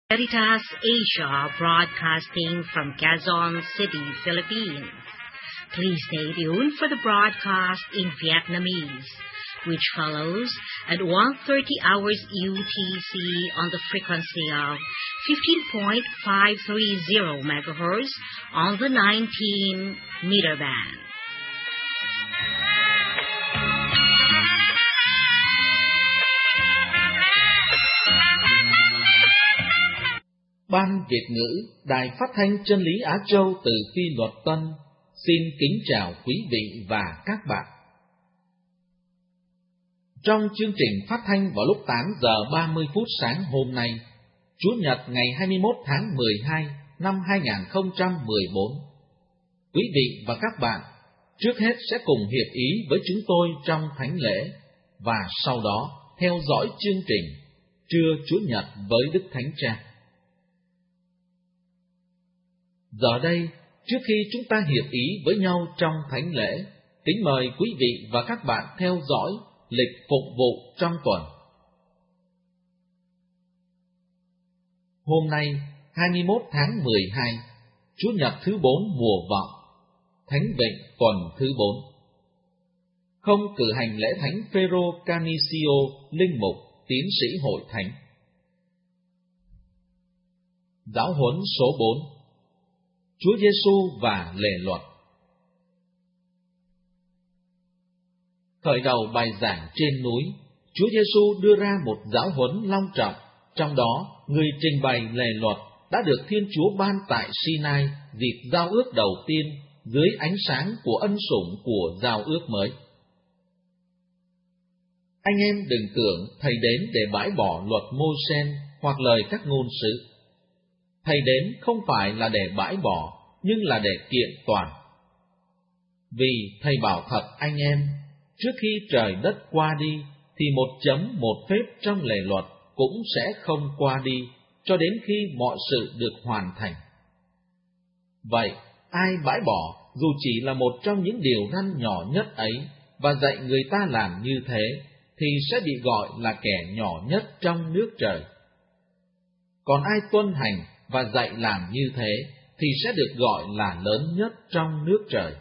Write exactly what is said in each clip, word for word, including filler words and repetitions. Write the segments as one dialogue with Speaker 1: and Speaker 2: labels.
Speaker 1: Veritas Asia, broadcasting from Quezon City, Philippines. Please stay tuned for the broadcast in Vietnamese, which follows at one thirty hours U T C on the frequency of fifteen point five three zero megahertz on the nineteen meter band.
Speaker 2: Ban Việt ngữ Đài Phát thanh Chân lý Á Châu từ Phi Luật Tân xin kính chào quý vị và các bạn. Trong chương trình phát thanh vào lúc tám giờ ba mươi phút sáng hôm nay, Chủ nhật ngày hai mươi mốt tháng mười hai năm hai nghìn không trăm mười bốn, quý vị và các bạn trước hết sẽ cùng hiệp ý với chúng tôi trong thánh lễ và sau đó theo dõi chương trình Trưa Chủ nhật với Đức Thánh Cha. Giờ đây, trước khi chúng ta hiệp ý với nhau trong thánh lễ, kính mời quý vị và các bạn theo dõi lịch phục vụ trong tuần. Hôm nay, hai mươi mốt tháng mười hai, Chủ nhật thứ bốn mùa Vọng, Thánh Vịnh tuần thứ bốn. Không cử hành lễ thánh Phêrô Canicio, linh mục, tiến sĩ hội thánh. Giáo huấn số bốn. Chúa Giêsu và lề luật. Khởi đầu bài giảng trên núi, Chúa Giêsu đưa ra một giáo huấn long trọng, trong đó người trình bày lề luật đã được Thiên Chúa ban tại Sinai dịp giao ước đầu tiên dưới ánh sáng của ân sủng của giao ước mới. Anh em đừng tưởng Thầy đến để bãi bỏ luật Mô-sê hoặc lời các ngôn sứ. Thầy đến không phải là để bãi bỏ, nhưng là để kiện toàn. Vì Thầy bảo thật anh em, trước khi trời đất qua đi, thì một chấm một phép trong lề luật cũng sẽ không qua đi, cho đến khi mọi sự được hoàn thành. Vậy, ai bãi bỏ, dù chỉ là một trong những điều răn nhỏ nhất ấy, và dạy người ta làm như thế, thì sẽ bị gọi là kẻ nhỏ nhất trong nước trời. Còn ai tuân hành và dạy làm như thế, thì sẽ được gọi là lớn nhất trong nước trời.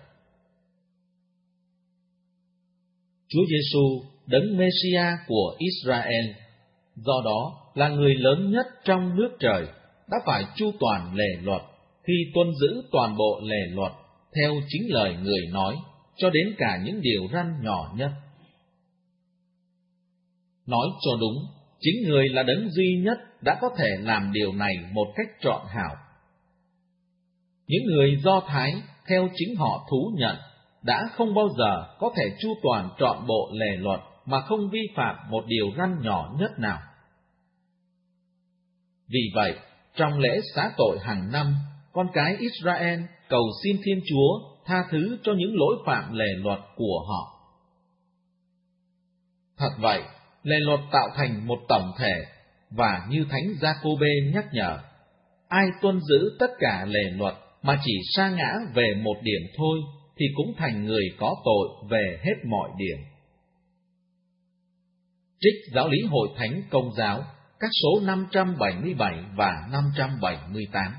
Speaker 2: Chúa Giêsu, đấng Mêsia của Israel, do đó là người lớn nhất trong nước trời, đã phải chu toàn lề luật, khi tuân giữ toàn bộ lề luật, theo chính lời người nói, cho đến cả những điều răn nhỏ nhất. Nói cho đúng, chính người là đấng duy nhất đã có thể làm điều này một cách trọn hảo. Những người Do Thái, theo chính họ thú nhận, đã không bao giờ có thể chu toàn trọn bộ lề luật mà không vi phạm một điều răn nhỏ nhất nào. Vì vậy, trong lễ xá tội hàng năm, con cái Israel cầu xin Thiên Chúa tha thứ cho những lỗi phạm lề luật của họ. Thật vậy, lề luật tạo thành một tổng thể, và như Thánh Gia-cô-bê nhắc nhở, ai tuân giữ tất cả lề luật mà chỉ sa ngã về một điểm thôi, thì cũng thành người có tội về hết mọi điểm. Trích Giáo lý Hội Thánh Công giáo, các số năm trăm bảy mươi bảy và năm trăm bảy mươi tám.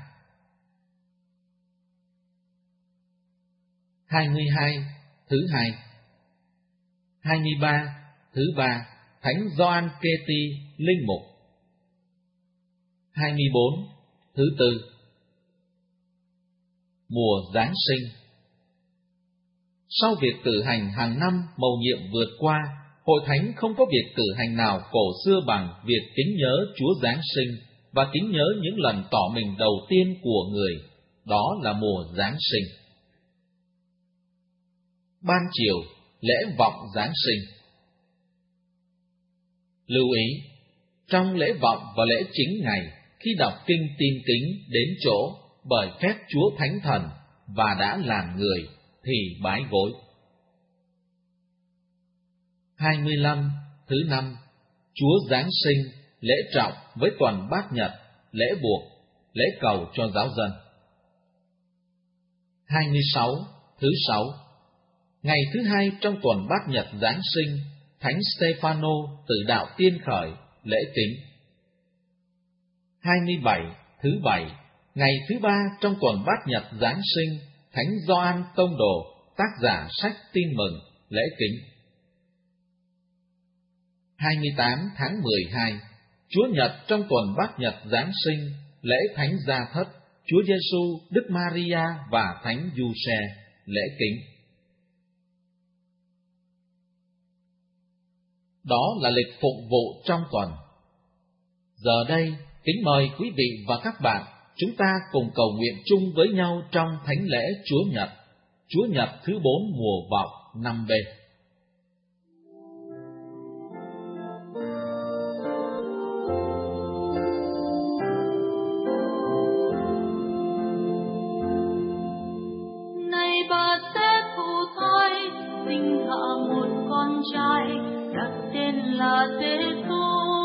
Speaker 2: hai mươi hai, thứ hai. hai mươi ba, thứ ba, Thánh Gioan Kê-ti, linh mục. hai mươi bốn, thứ tư. Mùa Giáng sinh. Sau việc cử hành hàng năm mầu nhiệm vượt qua, Hội Thánh không có việc cử hành nào cổ xưa bằng việc kính nhớ Chúa Giáng sinh và kính nhớ những lần tỏ mình đầu tiên của người, đó là mùa Giáng sinh. Ban chiều, lễ vọng Giáng sinh. Lưu ý, trong lễ vọng và lễ chính ngày, khi đọc kinh tin kính đến chỗ bởi phép Chúa Thánh Thần và đã làm người, thì bái gối. hai mươi lăm, thứ năm, Chúa Giáng sinh, lễ trọng với tuần Bát Nhật, lễ buộc, lễ cầu cho giáo dân. hai mươi sáu, thứ sáu, ngày thứ hai trong tuần Bát Nhật Giáng sinh, Thánh Stê-pha-nô tử đạo tiên khởi, lễ kính. hai mươi bảy, thứ bảy, ngày thứ ba trong tuần Bát Nhật Giáng sinh, Thánh Gioan Tông Đồ, tác giả sách Tin Mừng, lễ kính. hai mươi tám tháng mười hai, Chúa Nhật trong tuần Bát Nhật Giáng sinh, lễ Thánh Gia Thất, Chúa Giêsu, Đức Maria và Thánh Giuse, lễ kính. Đó là lịch phụng vụ trong tuần. Giờ đây, kính mời quý vị và các bạn, chúng ta cùng cầu nguyện chung với nhau trong thánh lễ Chúa Nhật, Chúa Nhật thứ bốn mùa vọng năm B.
Speaker 3: Này bà sẽ thụ thai, sinh hạ một con trai, đặt tên là Giêsu.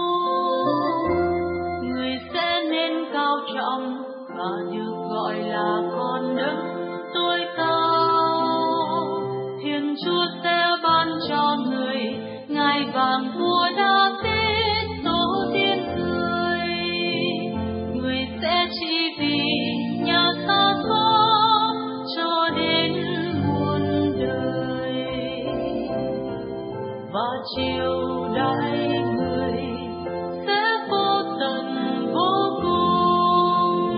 Speaker 3: Người sẽ nên cao trọng và được gọi là con Đấng tối cao. Thiên Chúa sẽ ban cho người ngai vàng vua David tổ tiên người. Người sẽ trị vì nhà ta có cho đến muôn đời. Và triều đại người sẽ vô tận vô cùng.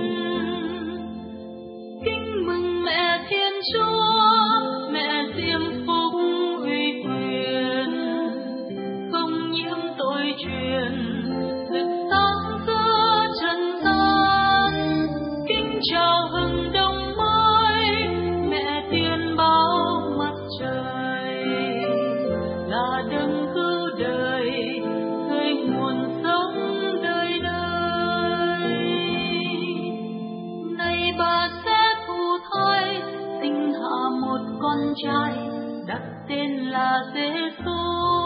Speaker 3: Kính mừng mẹ Thiên Chúa, mẹ diêm phúc uy quyền, không nhiễm tội truyền, rực sáng giữa trần gian. Kính chào hừng đông mới, mẹ tiên báo mặt trời, là đấng cứu đời, người nguồn sống đời đời. Này bà sẽ thụ thai, sinh hạ một con trai, đặt tên là Giêsu.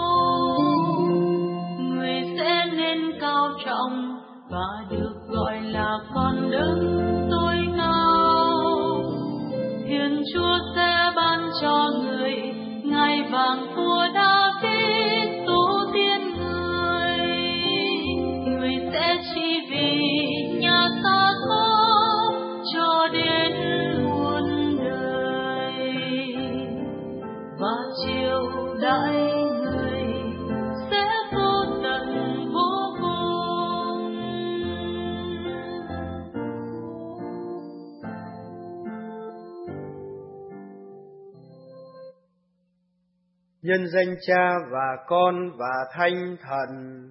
Speaker 3: Người sẽ nên cao trọng và được gọi là con Đấng tối cao. Thiên Chúa sẽ ban cho người ngai vàng vua David tổ tiên người. Người sẽ trị vì nhà ta có cho đến muôn đời. Và triều đại người sẽ vô tận vô cùng.
Speaker 4: Nhân danh Cha và Con và Thánh Thần.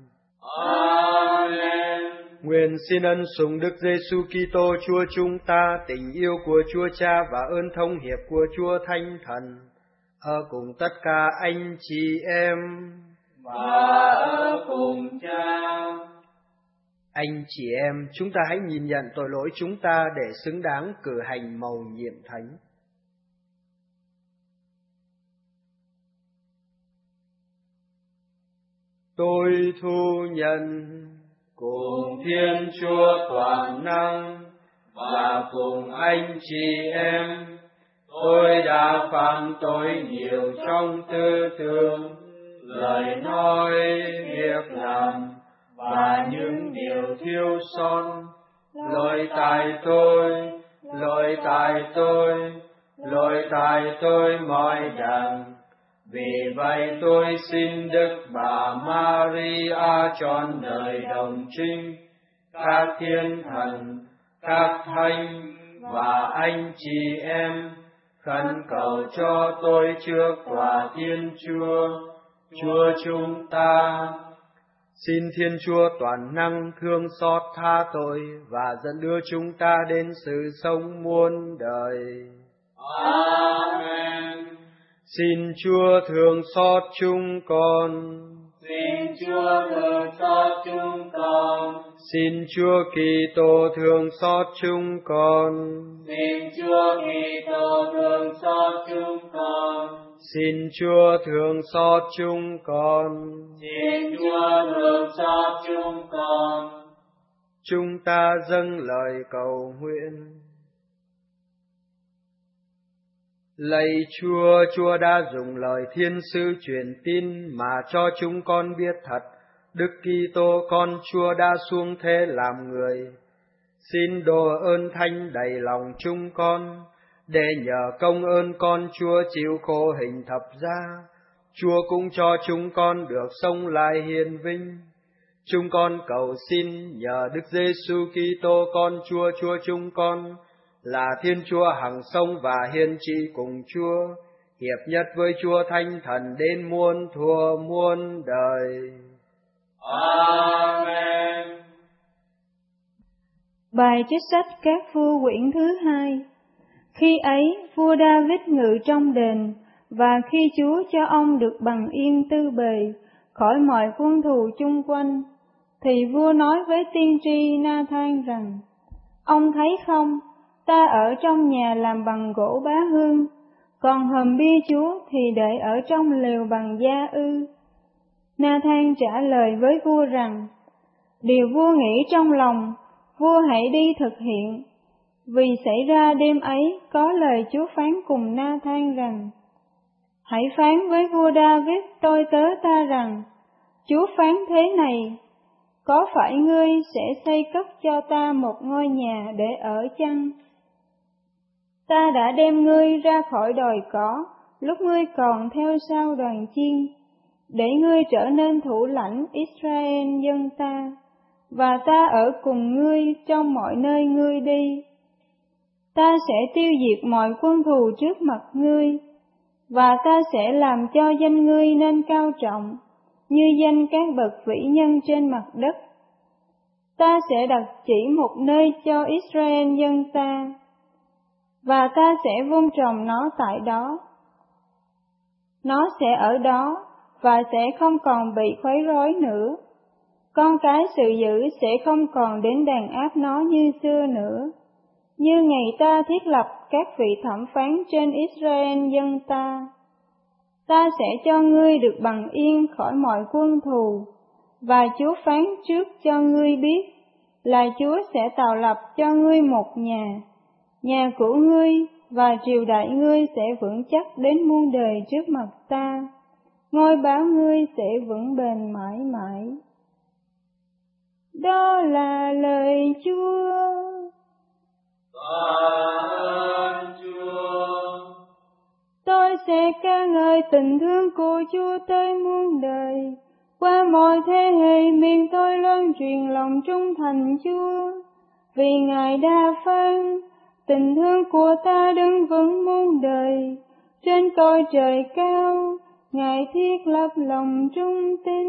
Speaker 5: Amen.
Speaker 4: Nguyện xin ân sủng Đức Giêsu Kitô Chúa chúng ta, tình yêu của Chúa Cha và ơn thông hiệp của Chúa Thánh Thần ở cùng tất cả anh chị em
Speaker 5: và ở cùng Cha.
Speaker 4: Anh chị em, chúng ta hãy nhìn nhận tội lỗi chúng ta để xứng đáng cử hành mầu nhiệm thánh. Tôi thu nhận
Speaker 5: cùng Thiên Chúa toàn năng và cùng anh chị em, tôi đã phạm tội nhiều trong tư tưởng, lời nói, việc làm và những điều thiếu sót. Lỗi tại tôi, lỗi tại tôi, lỗi tại tôi mọi đẳng. Vì vậy tôi xin Đức Bà Maria trọn đời đồng trinh, các thiên thần, các thánh và anh chị em khẩn cầu cho tôi trước tòa Thiên Chúa, Chúa chúng ta.
Speaker 4: Xin Thiên Chúa toàn năng thương xót tha tội và dẫn đưa chúng ta đến sự sống muôn đời.
Speaker 5: Amen.
Speaker 4: Xin Chúa thương xót chúng con.
Speaker 5: Xin Chúa thương xót chúng con.
Speaker 4: Xin Chúa Kitô thương xót chúng con.
Speaker 5: Xin Chúa Kitô thương xót chúng con.
Speaker 4: Xin Chúa thương xót chúng con.
Speaker 5: Xin Chúa thương xót chúng con.
Speaker 4: Chúng ta dâng lời cầu nguyện. Lạy Chúa, Chúa đã dùng lời thiên sứ truyền tin mà cho chúng con biết thật Đức Kitô con Chúa đã xuống thế làm người. Xin đổ ơn thánh đầy lòng chúng con, để nhờ công ơn con Chúa chịu khổ hình thập giá, Chúa cũng cho chúng con được sống lại hiền vinh. Chúng con cầu xin nhờ Đức Giêsu Kitô con Chúa Chúa chúng con, là Thiên Chúa hằng sống và hiền trị cùng Chúa, hiệp nhất với Chúa Thánh Thần đến muôn thuở muôn đời.
Speaker 5: Amen.
Speaker 6: Bài trích sách Các Vua quyển thứ hai. Khi ấy, vua David ngự trong đền, và khi Chúa cho ông được bằng yên tư bề, khỏi mọi quân thù chung quanh, thì vua nói với tiên tri Na-than rằng: Ông thấy không, ta ở trong nhà làm bằng gỗ bá hương, còn hòm bia Chúa thì để ở trong lều bằng da ư? Na-than trả lời với vua rằng: Điều vua nghĩ trong lòng, vua hãy đi thực hiện. Vì xảy ra đêm ấy, có lời Chúa phán cùng Na-than rằng: Hãy phán với vua David tôi tớ ta rằng: Chúa phán thế này: Có phải ngươi sẽ xây cất cho ta một ngôi nhà để ở chăng? Ta đã đem ngươi ra khỏi đồi cỏ, lúc ngươi còn theo sau đoàn chiên, để ngươi trở nên thủ lãnh Israel dân ta, và ta ở cùng ngươi trong mọi nơi ngươi đi. Ta sẽ tiêu diệt mọi quân thù trước mặt ngươi, và ta sẽ làm cho danh ngươi nên cao trọng, như danh các bậc vĩ nhân trên mặt đất. Ta sẽ đặt chỉ một nơi cho Israel dân ta, và ta sẽ vun trồng nó tại đó. Nó sẽ ở đó, và sẽ không còn bị khuấy rối nữa. Con cái sự dữ sẽ không còn đến đàn áp nó như xưa nữa, như ngày ta thiết lập các vị thẩm phán trên Israel dân ta. Ta sẽ cho ngươi được bằng yên khỏi mọi quân thù, và Chúa phán trước cho ngươi biết là Chúa sẽ tạo lập cho ngươi một nhà, nhà của ngươi và triều đại ngươi sẽ vững chắc đến muôn đời trước mặt ta, ngôi báo ngươi sẽ vững bền mãi mãi. Đó là lời Chúa.
Speaker 5: Ơn Chúa.
Speaker 6: Tôi sẽ ca ngợi tình thương của Chúa tới muôn đời. Qua mọi thế hệ miền tôi loan truyền lòng trung thành Chúa. Vì Ngài đã phán, tình thương của ta đứng vững muôn đời. Trên cõi trời cao, Ngài thiết lập lòng trung tín.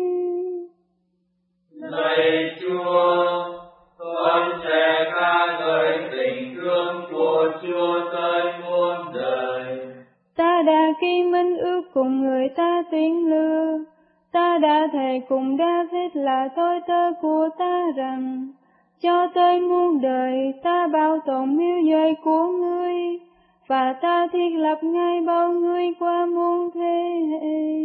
Speaker 5: Lạy Chúa, con sẽ ca ngợi tình thương của Chúa tới muôn đời.
Speaker 6: Ta đã ký minh ước cùng người ta tiếng lưa. Ta đã thề cùng David là tôi tớ của ta rằng: cho tới muôn đời ta bảo tồn miếu giới của ngươi, và ta thiết lập ngay bao ngươi qua muôn thế hệ.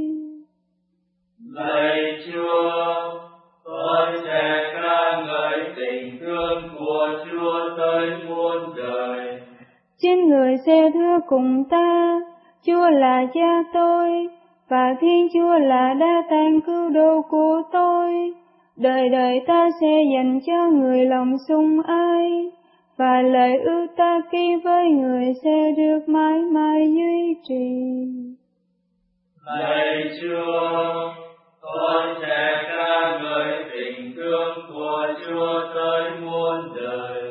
Speaker 5: Lạy Chúa, con sẽ ca ngợi tình thương của Chúa tới muôn đời.
Speaker 6: Chính người sẽ thưa cùng ta: Chúa là cha tôi, và Thiên Chúa là đa tạng cứu độ của tôi. Đời đời ta sẽ dành cho người lòng sùng ái, và lời ước ta ký với người sẽ được mãi mãi duy trì.
Speaker 5: Lạy Chúa, con sẽ ca ngợi tình thương của Chúa tới muôn đời.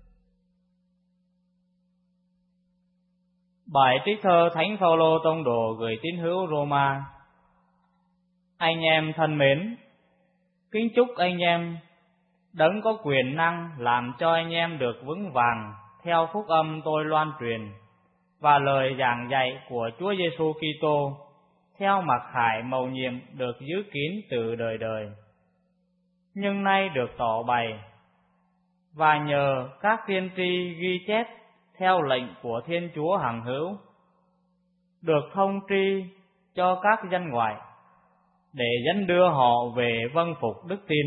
Speaker 7: Bài trích thơ Thánh Phaolô tông đồ gửi tín hữu Roma. Anh em thân mến, kính chúc anh em Đấng có quyền năng làm cho anh em được vững vàng theo phúc âm tôi loan truyền và lời giảng dạy của Chúa Giêsu Kitô theo mặc khải mầu nhiệm được giữ kín từ đời đời, nhưng nay được tỏ bày, và nhờ các tiên tri ghi chép theo lệnh của Thiên Chúa hằng hữu, được thông tri cho các dân ngoại, để dẫn đưa họ về vâng phục đức tin.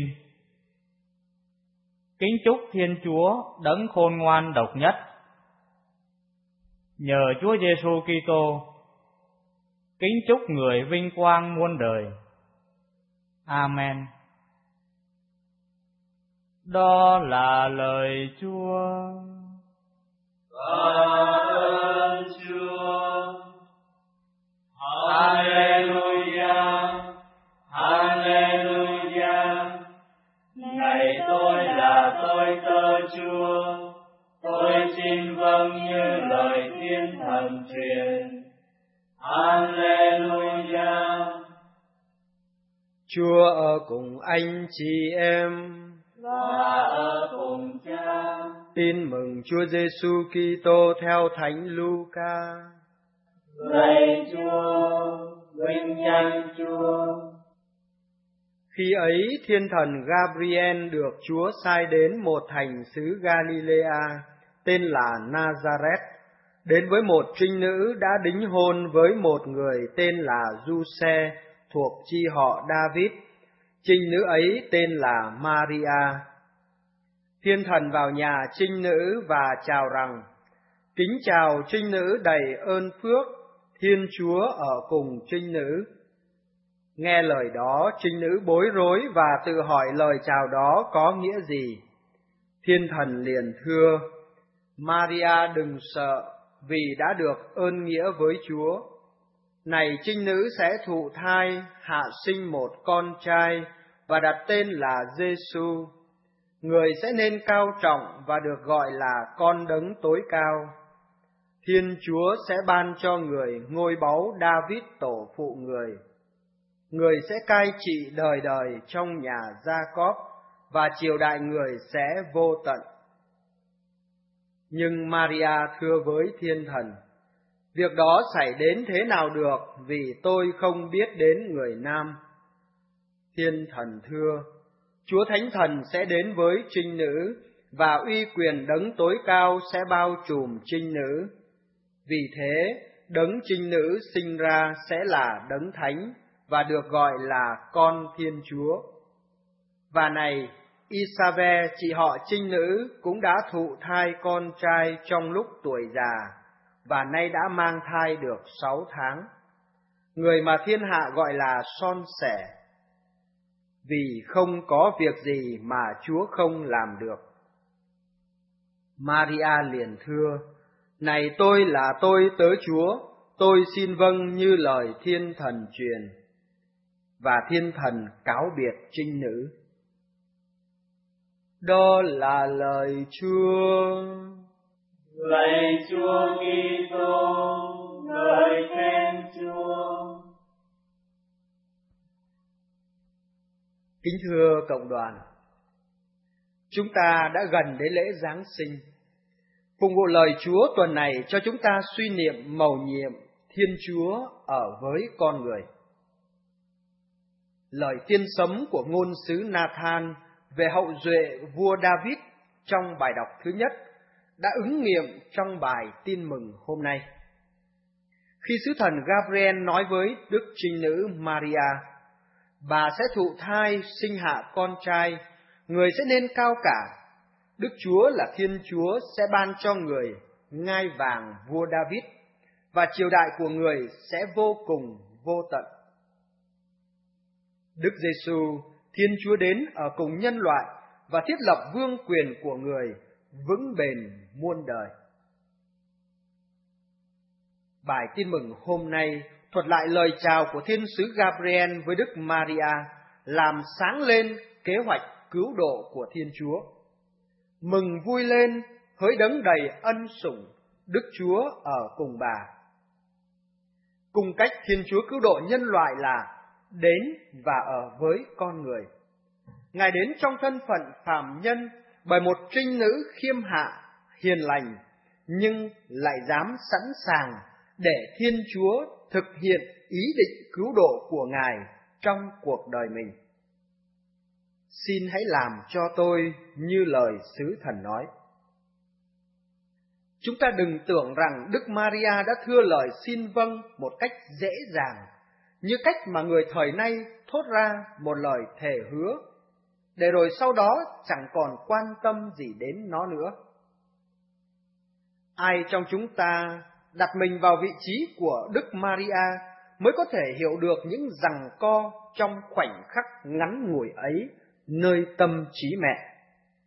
Speaker 7: Kính chúc Thiên Chúa Đấng khôn ngoan độc nhất, nhờ Chúa Giêsu Kitô, kính chúc người vinh quang muôn đời. Amen. Đó là lời Chúa.
Speaker 5: Ơn Chúa. Hallelujah, Hallelujah. Này tôi là tôi tớ Chúa, tôi xin vâng như lời Thiên Thần truyền. Hallelujah.
Speaker 4: Chúa ở cùng anh chị em
Speaker 5: và ở cùng Cha.
Speaker 4: Tin mừng Chúa Giêsu Kitô theo Thánh Luca.
Speaker 5: Lạy Chúa, vinh danh Chúa.
Speaker 4: Khi ấy thiên thần Gabriel được Chúa sai đến một thành xứ Galilea tên là Nazareth, đến với một trinh nữ đã đính hôn với một người tên là Giuse thuộc chi họ David. Trinh nữ ấy tên là Maria. Thiên thần vào nhà trinh nữ và chào rằng: Kính chào trinh nữ đầy ơn phước, Thiên Chúa ở cùng trinh nữ. Nghe lời đó, trinh nữ bối rối và tự hỏi lời chào đó có nghĩa gì. Thiên thần liền thưa: Maria đừng sợ, vì đã được ơn nghĩa với Chúa. Này trinh nữ sẽ thụ thai, hạ sinh một con trai và đặt tên là Giêsu. Người sẽ nên cao trọng và được gọi là con đấng tối cao. Thiên Chúa sẽ ban cho người ngôi báu David tổ phụ người. Người sẽ cai trị đời đời trong nhà Gia-cóp, và triều đại người sẽ vô tận. Nhưng Maria thưa với thiên thần: Việc đó xảy đến thế nào được, vì tôi không biết đến người nam. Thiên thần thưa: Chúa Thánh Thần sẽ đến với trinh nữ, và uy quyền đấng tối cao sẽ bao trùm trinh nữ. Vì thế, đấng trinh nữ sinh ra sẽ là đấng thánh, và được gọi là con Thiên Chúa. Và này, Isabel, chị họ trinh nữ, cũng đã thụ thai con trai trong lúc tuổi già, và nay đã mang thai được sáu tháng. Người mà thiên hạ gọi là son sẻ, vì không có việc gì mà Chúa không làm được. Maria liền thưa: Này tôi là tôi tớ Chúa, tôi xin vâng như lời thiên thần truyền. Và thiên thần cáo biệt trinh nữ. Đó là lời Chúa.
Speaker 5: Lạy Chúa Kitô, ngợi khen Chúa.
Speaker 4: Kính thưa cộng đoàn, chúng ta đã gần đến lễ Giáng sinh. Phụng vụ lời Chúa tuần này cho chúng ta suy niệm mầu nhiệm Thiên Chúa ở với con người. Lời tiên sấm của ngôn sứ Nathan về hậu duệ vua David trong bài đọc thứ nhất đã ứng nghiệm trong bài tin mừng hôm nay. Khi sứ thần Gabriel nói với đức trinh nữ Maria: Bà sẽ thụ thai sinh hạ con trai, người sẽ nên cao cả. Đức Chúa là Thiên Chúa sẽ ban cho người ngai vàng vua David, và triều đại của người sẽ vô cùng vô tận. Đức Giêsu, Thiên Chúa đến ở cùng nhân loại và thiết lập vương quyền của người vững bền muôn đời. Bài tin mừng hôm nay thuật lại lời chào của thiên sứ Gabriel với Đức Maria, làm sáng lên kế hoạch cứu độ của Thiên Chúa. Mừng vui lên, hỡi đấng đầy ân sủng, Đức Chúa ở cùng bà. Cùng cách Thiên Chúa cứu độ nhân loại là đến và ở với con người. Ngài đến trong thân phận phàm nhân bởi một trinh nữ khiêm hạ, hiền lành, nhưng lại dám sẵn sàng để Thiên Chúa thực hiện ý định cứu độ của Ngài trong cuộc đời mình. Xin hãy làm cho tôi như lời sứ thần nói. Chúng ta đừng tưởng rằng Đức Maria đã thưa lời xin vâng một cách dễ dàng, như cách mà người thời nay thốt ra một lời thề hứa, để rồi sau đó chẳng còn quan tâm gì đến nó nữa. Ai trong chúng ta đặt mình vào vị trí của Đức Maria mới có thể hiểu được những giằng co trong khoảnh khắc ngắn ngủi ấy nơi tâm trí mẹ.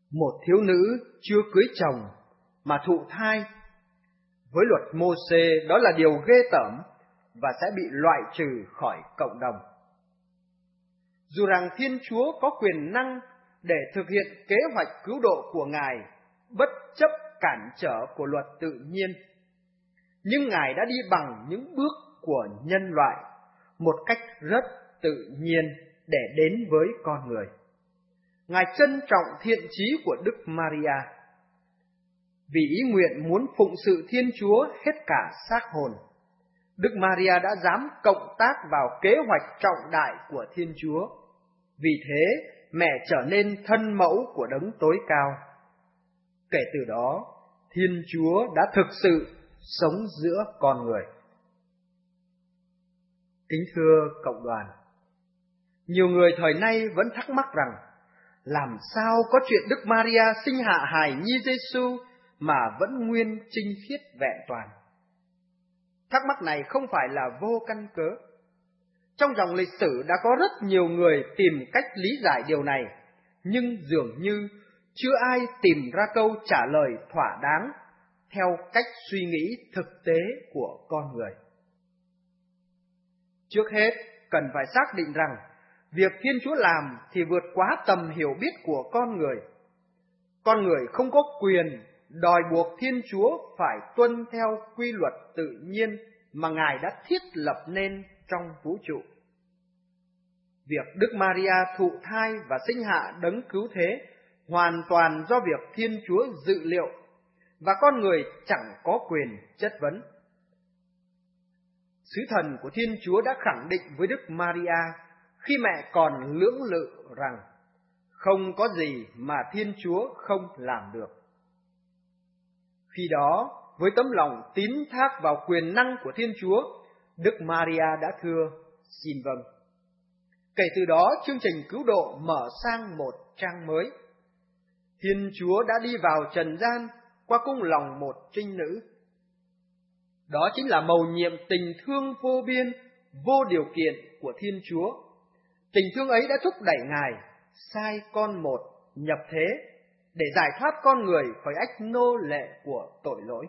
Speaker 4: Một thiếu nữ chưa cưới chồng mà thụ thai, với luật Mô-xê đó là điều ghê tởm và sẽ bị loại trừ khỏi cộng đồng. Dù rằng Thiên Chúa có quyền năng để thực hiện kế hoạch cứu độ của Ngài bất chấp cản trở của luật tự nhiên, nhưng Ngài đã đi bằng những bước của nhân loại một cách rất tự nhiên để đến với con người. Ngài trân trọng thiện chí của Đức Maria. Vì ý nguyện muốn phụng sự Thiên Chúa hết cả xác hồn, Đức Maria đã dám cộng tác vào kế hoạch trọng đại của Thiên Chúa. Vì thế, mẹ trở nên thân mẫu của Đấng Tối Cao. Kể từ đó, Thiên Chúa đã thực sự sống giữa con người. Kính thưa cộng đoàn, nhiều người thời nay vẫn thắc mắc rằng làm sao có chuyện Đức Maria sinh hạ hài nhi Giêsu mà vẫn nguyên trinh khiết vẹn toàn. Thắc mắc này không phải là vô căn cớ. Trong dòng lịch sử đã có rất nhiều người tìm cách lý giải điều này, nhưng dường như chưa ai tìm ra câu trả lời thỏa đáng theo cách suy nghĩ thực tế của con người. Trước hết, cần phải xác định rằng việc Thiên Chúa làm thì vượt quá tầm hiểu biết của con người. Con người không có quyền đòi buộc Thiên Chúa phải tuân theo quy luật tự nhiên mà Ngài đã thiết lập nên trong vũ trụ. Việc Đức Maria thụ thai và sinh hạ Đấng Cứu Thế hoàn toàn do việc Thiên Chúa dự liệu, và con người chẳng có quyền chất vấn. Sứ thần của Thiên Chúa đã khẳng định với Đức Maria khi mẹ còn lưỡng lự rằng không có gì mà Thiên Chúa không làm được. Khi đó, với tấm lòng tín thác vào quyền năng của Thiên Chúa, Đức Maria đã thưa, xin vâng. Kể từ đó, chương trình cứu độ mở sang một trang mới. Thiên Chúa đã đi vào trần gian qua cung lòng một trinh nữ. Đó chính là mầu nhiệm tình thương vô biên, vô điều kiện của Thiên Chúa. Tình thương ấy đã thúc đẩy Ngài sai con một nhập thế để giải thoát con người khỏi ách nô lệ của tội lỗi.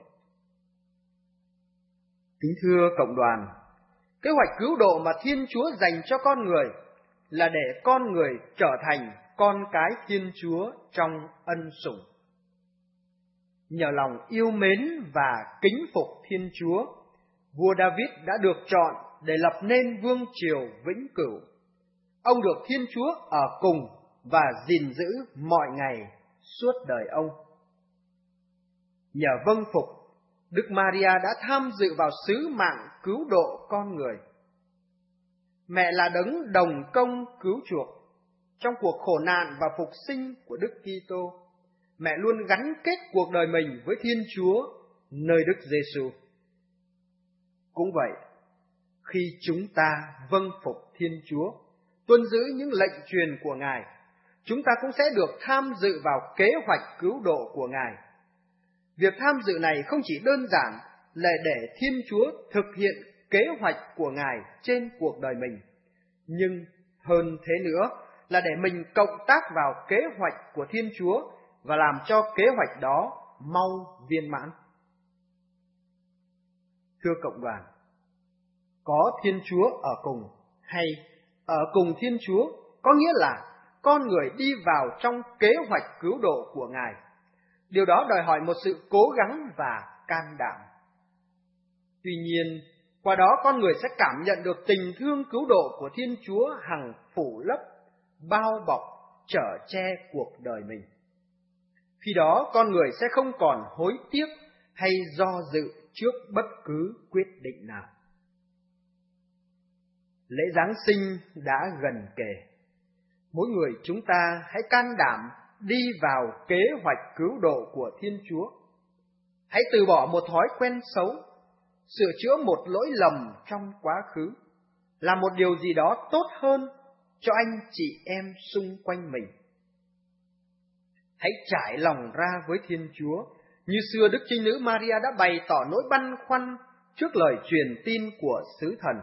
Speaker 4: Kính thưa cộng đoàn, kế hoạch cứu độ mà Thiên Chúa dành cho con người là để con người trở thành con cái Thiên Chúa trong ân sủng. Nhờ lòng yêu mến và kính phục Thiên Chúa, vua David đã được chọn để lập nên vương triều vĩnh cửu. Ông được Thiên Chúa ở cùng và gìn giữ mọi ngày suốt đời ông. Nhờ vâng phục, Đức Maria đã tham dự vào sứ mạng cứu độ con người. Mẹ là đấng đồng công cứu chuộc. Trong cuộc khổ nạn và phục sinh của Đức Kitô, mẹ luôn gắn kết cuộc đời mình với Thiên Chúa nơi Đức Giêsu. Cũng vậy, khi chúng ta vâng phục Thiên Chúa, tuân giữ những lệnh truyền của Ngài, chúng ta cũng sẽ được tham dự vào kế hoạch cứu độ của Ngài. Việc tham dự này không chỉ đơn giản là để Thiên Chúa thực hiện kế hoạch của Ngài trên cuộc đời mình, nhưng hơn thế nữa là để mình cộng tác vào kế hoạch của Thiên Chúa và làm cho kế hoạch đó mau viên mãn. Thưa cộng đoàn, có Thiên Chúa ở cùng hay ở cùng Thiên Chúa có nghĩa là con người đi vào trong kế hoạch cứu độ của Ngài. Điều đó đòi hỏi một sự cố gắng và can đảm. Tuy nhiên, qua đó con người sẽ cảm nhận được tình thương cứu độ của Thiên Chúa hằng phủ lấp, bao bọc, chở che cuộc đời mình. Khi đó con người sẽ không còn hối tiếc hay do dự trước bất cứ quyết định nào. Lễ Giáng sinh đã gần kề. Mỗi người chúng ta hãy can đảm đi vào kế hoạch cứu độ của Thiên Chúa. Hãy từ bỏ một thói quen xấu, sửa chữa một lỗi lầm trong quá khứ, làm một điều gì đó tốt hơn cho anh chị em xung quanh mình. Hãy trải lòng ra với Thiên Chúa, như xưa Đức Trinh Nữ Maria đã bày tỏ nỗi băn khoăn trước lời truyền tin của sứ thần.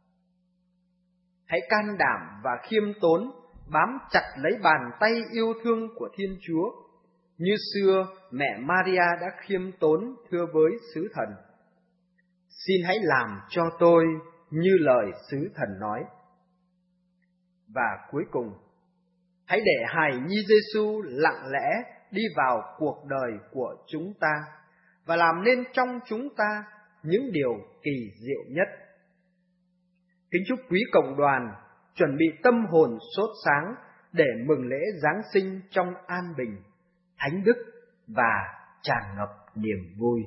Speaker 4: Hãy can đảm và khiêm tốn bám chặt lấy bàn tay yêu thương của Thiên Chúa, Như xưa, mẹ Maria đã khiêm tốn thưa với sứ thần: Xin hãy làm cho tôi như lời sứ thần nói. Và cuối cùng, hãy để hài nhi Giêsu lặng lẽ đi vào cuộc đời của chúng ta và làm nên trong chúng ta những điều kỳ diệu nhất. Kính chúc quý cộng đoàn chuẩn bị tâm hồn sốt sáng để mừng lễ Giáng sinh trong an bình, thánh đức và tràn ngập niềm vui.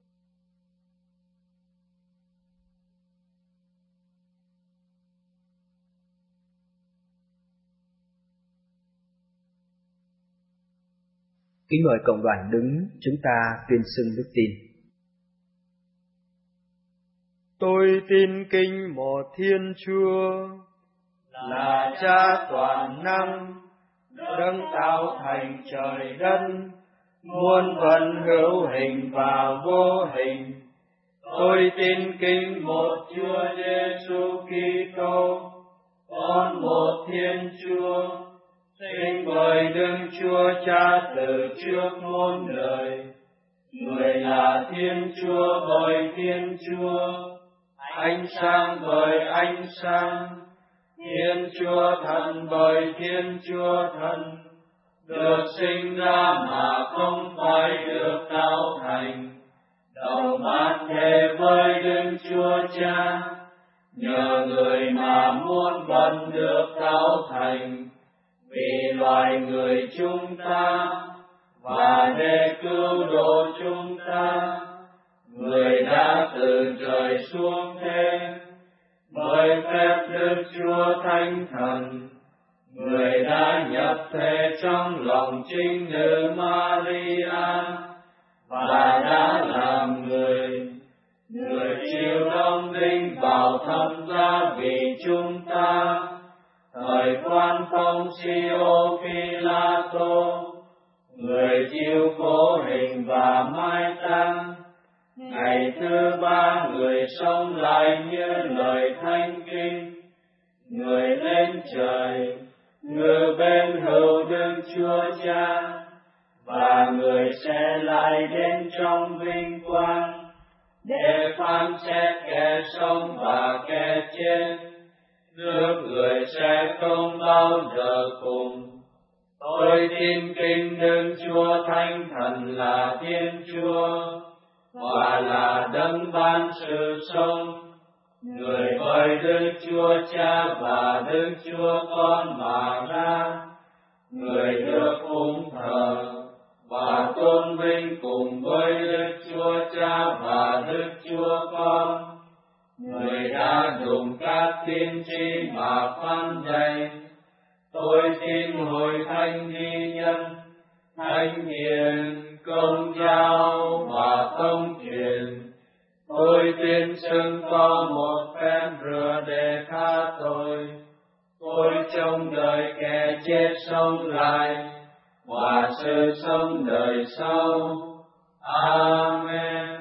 Speaker 4: Kính mời cộng đoàn đứng, chúng ta tuyên xưng đức tin.
Speaker 5: Tôi tin kính một Thiên Chúa, là Cha toàn năng, đấng tạo thành trời đất, muôn vật hữu hình và vô hình. Tôi tin kính một Chúa Giêsu Kitô, con một Thiên Chúa, sinh bởi Đức Chúa Cha từ trước muôn đời. Người là Thiên Chúa bởi Thiên Chúa, ánh sáng bởi ánh sáng, Thiên Chúa Thần bởi Thiên Chúa Thần, được sinh ra mà không phải được tạo thành, đồng bát thể với Đức Chúa Cha, nhờ người mà muôn vật được tạo thành, vì loài người chúng ta và để cứu độ chúng ta. Người đã từ trời xuống thế, bởi phép Đức Chúa Thánh Thần, người đã nhập thể trong lòng trinh nữ Maria và đã làm người. Người chịu đóng đinh vào thập giá vì chúng ta, thời quan Phong Siô Phi-la-tô, người chịu khổ hình và mai táng. Ngày thứ ba người sống lại như lời thánh kinh, người lên trời, ngự bên hữu Đức Chúa Cha, và người sẽ lại đến trong vinh quang, để phán xét kẻ sống và kẻ chết. Nước người sẽ không bao giờ cùng. Tôi tin kính Đức Chúa Thánh Thần là Thiên Chúa, và là đấng ban sự sống, người bởi Đức Chúa Cha và Đức Chúa Con mà ra, người được phụng thờ và tôn vinh cùng với Đức Chúa Cha và Đức Chúa Con. Người đã dùng các tiên tri mà phán dạy. Tôi tin hội thánh duy nhất, thánh hiền, công giáo và thông truyền. Tôi tin xưng có một phép rửa để tha tội. Tôi trông đợi kẻ chết sống lại và sự sống đời sau. Amen.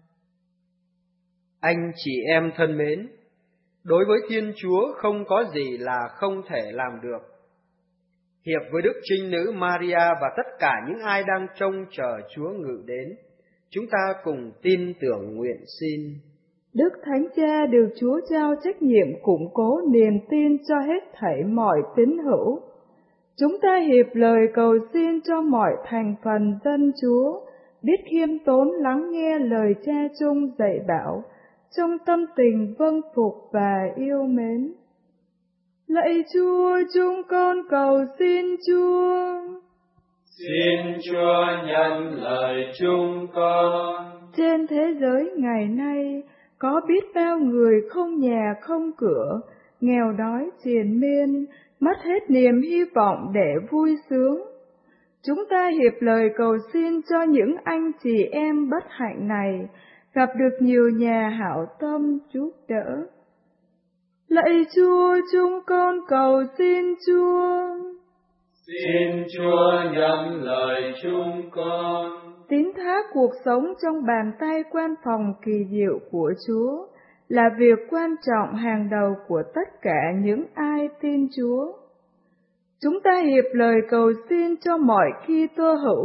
Speaker 4: Anh chị em thân mến, đối với Thiên Chúa không có gì là không thể làm được. Hiệp với Đức Trinh Nữ Maria và tất cả những ai đang trông chờ Chúa ngự đến, chúng ta cùng tin tưởng nguyện xin.
Speaker 6: Đức Thánh Cha được Chúa giao trách nhiệm củng cố niềm tin cho hết thảy mọi tín hữu. Chúng ta hiệp lời cầu xin cho mọi thành phần dân Chúa biết khiêm tốn lắng nghe lời Cha chung dạy bảo, trong tâm tình vâng phục và yêu mến. Lạy Chúa, chúng con cầu xin Chúa.
Speaker 5: Xin Chúa nhận lời chúng con.
Speaker 6: Trên thế giới ngày nay, có biết bao người không nhà không cửa, nghèo đói triền miên, mất hết niềm hy vọng để vui sướng. Chúng ta hiệp lời cầu xin cho những anh chị em bất hạnh này gặp được nhiều nhà hảo tâm giúp đỡ. Lạy Chúa, chúng con cầu xin Chúa.
Speaker 5: Xin Chúa nhận lời chúng con.
Speaker 6: Tín thác cuộc sống trong bàn tay quan phòng kỳ diệu của Chúa là việc quan trọng hàng đầu của tất cả những ai tin Chúa. Chúng ta hiệp lời cầu xin cho mọi Kitô hữu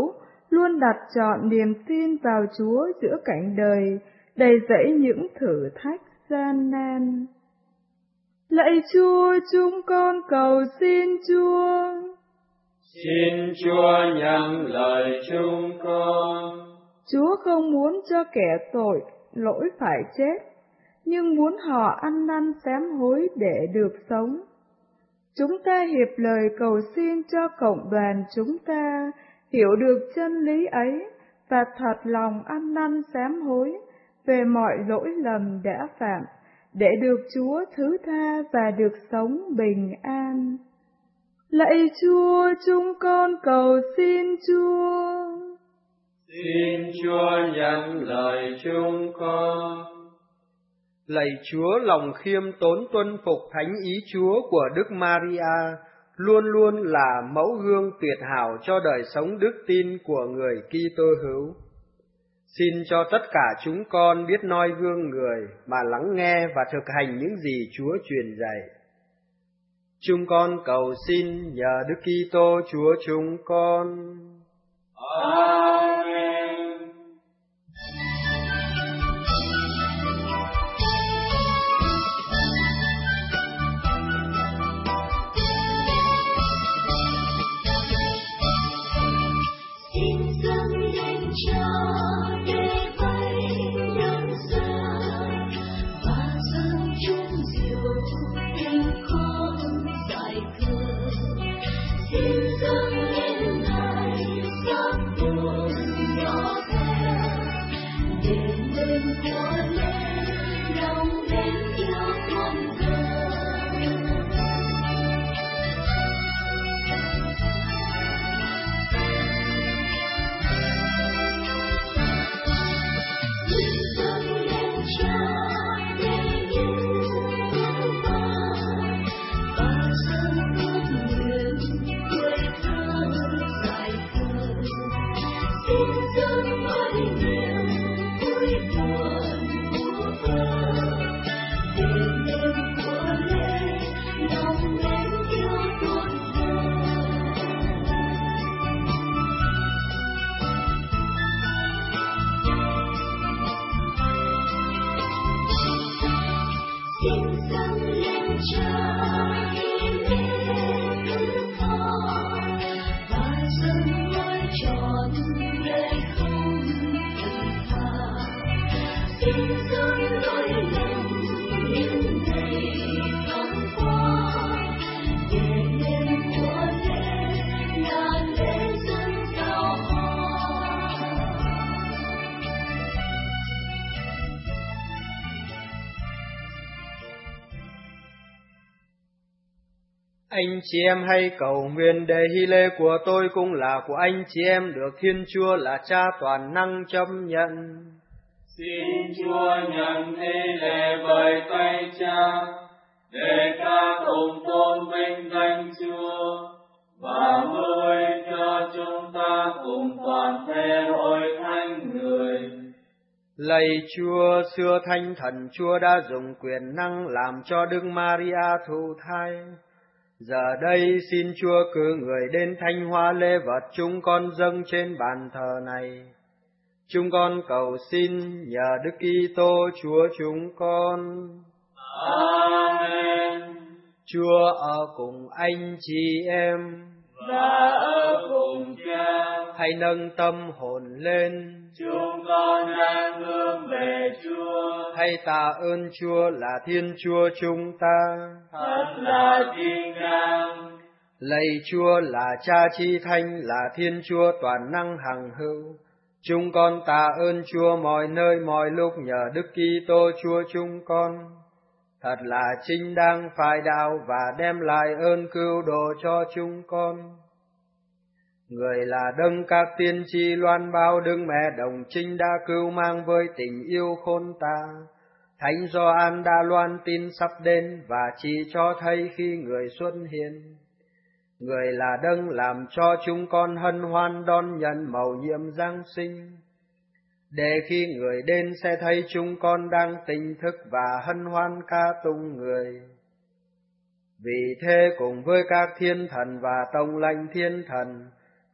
Speaker 6: luôn đặt trọn niềm tin vào Chúa giữa cảnh đời đầy rẫy những thử thách gian nan. Lạy Chúa, chúng con cầu xin Chúa.
Speaker 5: Xin Chúa nhận lời chúng con.
Speaker 6: Chúa không muốn cho kẻ tội lỗi phải chết, nhưng muốn họ ăn năn sám hối để được sống. Chúng ta hiệp lời cầu xin cho cộng đoàn chúng ta hiểu được chân lý ấy và thật lòng ăn năn sám hối về mọi lỗi lầm đã phạm, để được Chúa thứ tha và được sống bình an. Lạy Chúa, chúng con cầu xin Chúa.
Speaker 5: Xin Chúa nhận lời chúng con.
Speaker 4: Lạy Chúa, lòng khiêm tốn tuân phục thánh ý Chúa của Đức Maria luôn luôn là mẫu gương tuyệt hảo cho đời sống đức tin của người Kitô hữu. Xin cho tất cả chúng con biết noi gương người mà lắng nghe và thực hành những gì Chúa truyền dạy. Chúng con cầu xin nhờ Đức Kitô Chúa chúng con.
Speaker 5: Amen.
Speaker 4: Anh chị em hãy cầu nguyện để hy lễ của tôi cũng là của anh chị em được Thiên Chúa là Cha toàn năng chấp nhận.
Speaker 5: Xin Chúa nhận hy lễ bởi tay Cha, để ca cùng tôn vinh danh Chúa, và vui cho chúng ta cùng toàn thể hội thánh người.
Speaker 4: Lạy Chúa, xưa Thánh Thần Chúa đã dùng quyền năng làm cho Đức Maria thụ thai. Giờ đây xin Chúa cử người đến thanh hóa lễ vật chúng con dâng trên bàn thờ này. Chúng con cầu xin nhờ Đức Kitô Chúa chúng con.
Speaker 5: Amen.
Speaker 4: Chúa ở cùng anh chị em
Speaker 5: và ở cùng Cha.
Speaker 4: Hãy nâng tâm hồn lên.
Speaker 5: Chúng con đang hướng về Chúa.
Speaker 4: Hãy tạ ơn Chúa là Thiên Chúa chúng ta.
Speaker 5: Thật là chính đáng.
Speaker 4: Lạy Chúa là Cha Chi Thánh, là Thiên Chúa toàn năng hằng hữu. Chúng con tạ ơn Chúa mọi nơi mọi lúc nhờ Đức Kitô Chúa chúng con. Thật là chính đáng phải đạo và đem lại ơn cứu độ cho chúng con. Người là đấng các tiên tri loan báo, Đức Mẹ đồng trinh đã cứu mang với tình yêu khôn ta. Thánh Gioan đã loan tin sắp đến và chỉ cho thấy khi người xuất hiện. Người là đấng làm cho chúng con hân hoan đón nhận mầu nhiệm Giáng sinh, để khi người đến sẽ thấy chúng con đang tỉnh thức và hân hoan ca tụng người. Vì thế cùng với các thiên thần và tông lãnh thiên thần,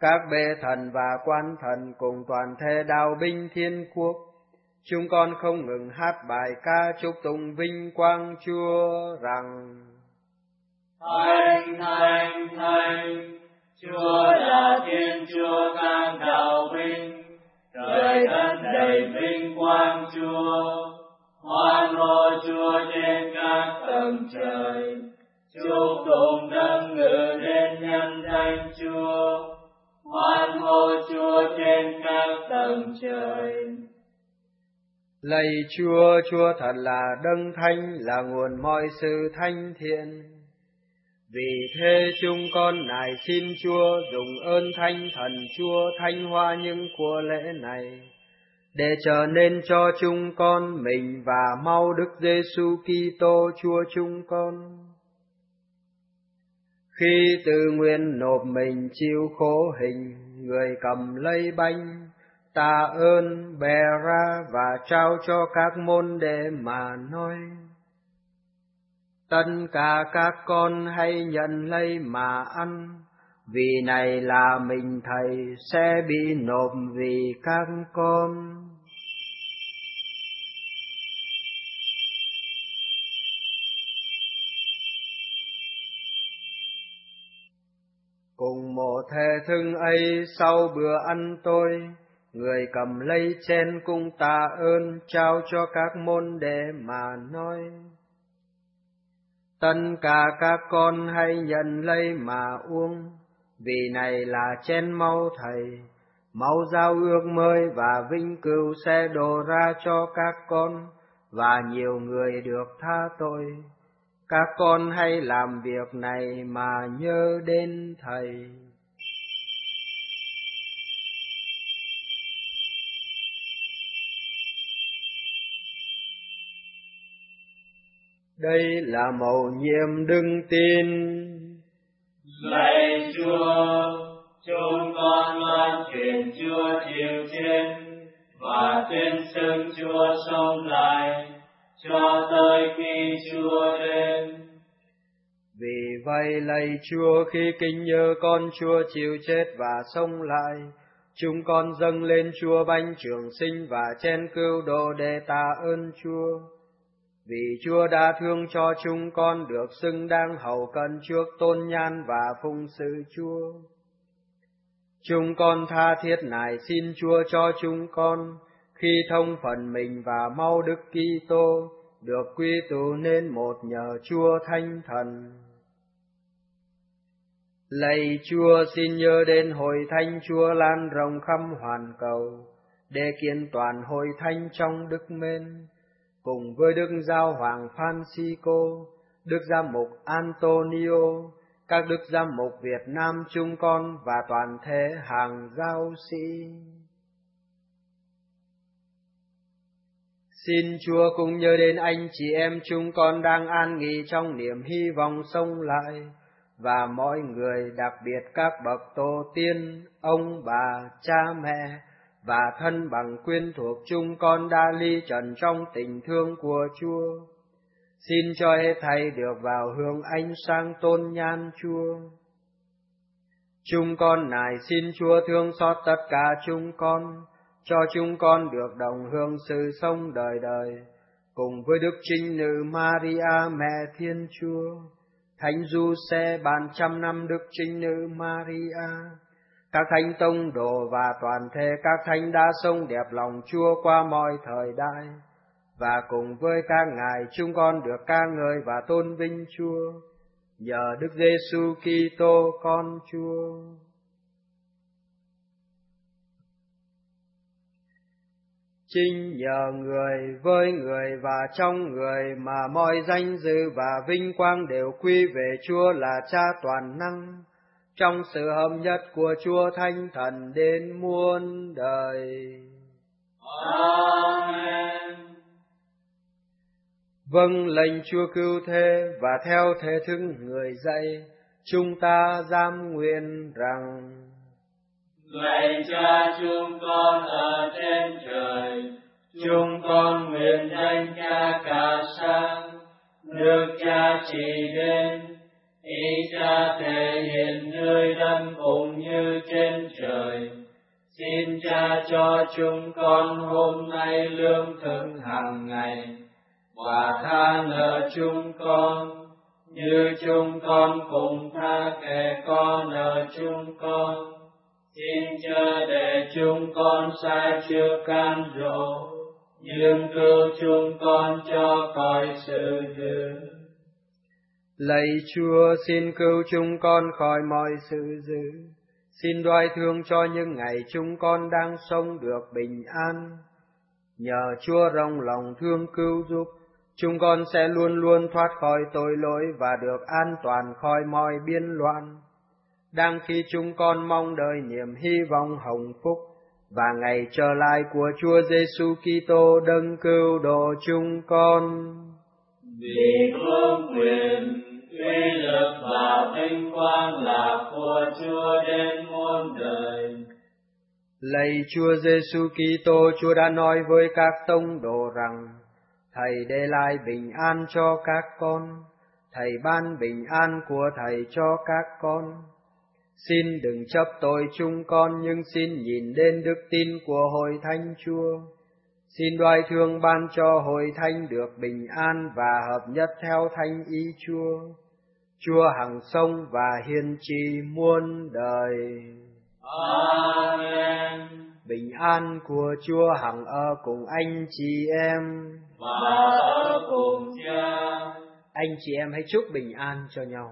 Speaker 4: các bề thần và quan thần cùng toàn thể đạo binh thiên quốc, chúng con không ngừng hát bài ca chúc tụng vinh quang Chúa rằng:
Speaker 5: Thánh, thánh, thánh, Chúa là Thiên Chúa các đạo binh, trời đất đầy vinh quang Chúa. Hoan hô Chúa trên các tầng trời, chúc tụng nâng ngự đến nhân danh Chúa. Hoan hô Chúa trên các tầng trời.
Speaker 4: Lạy Chúa, Chúa thật là đấng thánh, là nguồn mọi sự thánh thiện. Vì thế chúng con nài xin Chúa dùng ơn thánh thần Chúa thanh hóa những của lễ này, để trở nên cho chúng con mình và mau Đức Giêsu Kitô Chúa chúng con. Khi tự nguyện nộp mình chịu khổ hình, người cầm lấy bánh, tạ ơn bè ra và trao cho các môn đệ mà nói: tất cả các con hãy nhận lấy mà ăn, vì này là mình Thầy sẽ bị nộp vì các con. Cùng một thể thức ấy, sau bữa ăn tôi, người cầm lấy chén cung tạ ơn trao cho các môn đệ mà nói: tất cả các con hãy nhận lấy mà uống, vì này là chén máu Thầy, máu giao ước mới và vinh cửu sẽ đổ ra cho các con và nhiều người được tha tội. Các con hãy làm việc này mà nhớ đến Thầy. Đây là mầu nhiệm đức tin.
Speaker 5: Lạy Chúa, chúng con loan truyền Chúa chịu chết và tuyên xưng Chúa sống lại cho tới khi Chúa đến.
Speaker 4: Vì vậy lạy Chúa, khi kính nhớ con Chúa chịu chết và sống lại, chúng con dâng lên Chúa bánh trường sinh và chén cứu độ để tạ ơn Chúa. Vì Chúa đã thương cho chúng con được xứng đáng hầu cận trước tôn nhan và phụng sự Chúa. Chúng con tha thiết nài xin Chúa cho chúng con, khi thông phần mình và mau Đức Kitô, được quy tụ nên một nhờ Chúa Thánh Thần. Lạy Chúa, xin nhớ đến hội thánh Chúa lan rộng khắp hoàn cầu, để kiện toàn hội thánh trong đức mến, cùng với Đức Giáo hoàng Francisco, Đức Giám mục Antonio, các Đức Giám mục Việt Nam chúng con và toàn thể hàng giáo sĩ. Xin Chúa cũng nhớ đến anh chị em chúng con đang an nghỉ trong niềm hy vọng sống lại, và mọi người, đặc biệt các bậc tổ tiên, ông bà, cha mẹ và thân bằng quyến thuộc chúng con đã ly trần trong tình thương của Chúa. Xin cho hết thảy được vào hương ánh sáng tôn nhan Chúa. Chúng con nài xin Chúa thương xót tất cả chúng con, cho chúng con được đồng hưởng sự sống đời đời, cùng với Đức Trinh Nữ Maria mẹ Thiên Chúa, Thánh Giuse ban trăm năm Đức Trinh Nữ Maria, các thánh tông đồ và toàn thể các thánh đã sống đẹp lòng Chúa qua mọi thời đại, và cùng với các ngài chúng con được ca ngợi và tôn vinh Chúa, nhờ Đức Giêsu Kitô con Chúa. Chính nhờ người, với người và trong người mà mọi danh dự và vinh quang đều quy về Chúa là Cha toàn năng, trong sự hợp nhất của Chúa Thánh Thần đến muôn đời.
Speaker 5: Amen.
Speaker 4: Vâng lệnh Chúa cứu thế và theo thể thức người dạy, chúng ta giám nguyện rằng:
Speaker 5: Lạy Cha chúng con ở trên trời, chúng con nguyện danh Cha cả sáng, nước Cha trị đến, ý Cha thể hiện nơi đất cũng như trên cho chúng con hôm nay lương thực hàng ngày, và tha nợ chúng con, như chúng con cũng tha kẻ có nợ chúng con. Xin chớ để chúng con sai chưa can rỗ, nhưng cứu chúng con cho khỏi sự dữ.
Speaker 4: Lạy Chúa, xin cứu chúng con khỏi mọi sự dữ. Xin đoái thương cho những ngày chúng con đang sống được bình an. Nhờ Chúa rộng lòng thương cứu giúp, chúng con sẽ luôn luôn thoát khỏi tội lỗi và được an toàn khỏi mọi biên loạn. Đang khi chúng con mong đợi niềm hy vọng hồng phúc và ngày trở lại của Chúa Giêsu Kitô đấng cứu độ chúng con.
Speaker 5: Vì vương quyền, uy lực và vinh quang là của Chúa đến muôn đời.
Speaker 4: Lạy Chúa Giêsu Kitô, Chúa đã nói với các tông đồ rằng: Thầy để lại bình an cho các con, Thầy ban bình an của Thầy cho các con. Xin đừng chấp tội chúng con, nhưng xin nhìn đến đức tin của Hội Thánh Chúa. Xin đoái thương ban cho Hội Thánh được bình an và hợp nhất theo thánh ý Chúa. Chúa hằng sống và hiền trị muôn đời.
Speaker 5: Amen.
Speaker 4: Bình an của Chúa hằng ở cùng anh chị em
Speaker 5: và ở cùng Cha.
Speaker 4: Anh chị em hãy chúc bình an cho nhau.